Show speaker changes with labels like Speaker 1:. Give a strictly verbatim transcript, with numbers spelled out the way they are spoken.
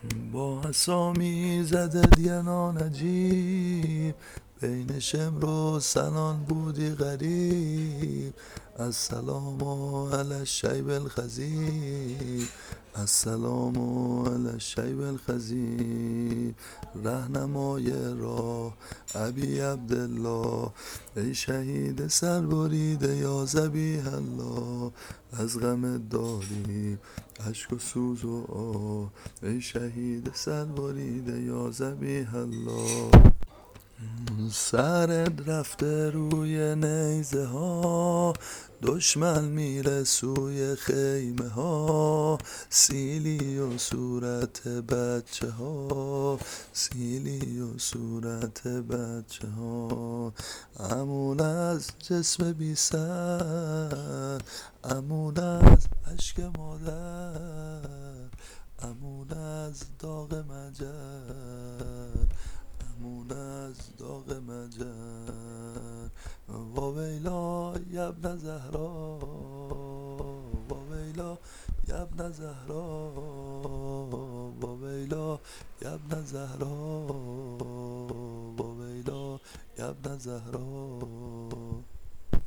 Speaker 1: با اسامی زده دیگنان عجیب، بین شمر و سنان بودی غریب. السلام علی الشیب الخضیب، السلام علی الشیب الخضیب. رهنمای راه ابی عبدالله، ای شهید سربریده یا ذبیح الله. از غم داری اشک و سوز و آه، ای شهید سربریده یا ذبیح الله. سرت رفته روی نیزه ها، دشمن میره سوی خیمه ها. سیلی و صورت بچه ها، سیلی و صورت بچه ها. امون از جسم بی سر، امون از اشک مادر، امون از داغ مجر، امون از داغ مجر. واویلا یبن زهرا، واویلا یبن زهرا، واویلا یبن زهرا، واویلا یبن زهرا.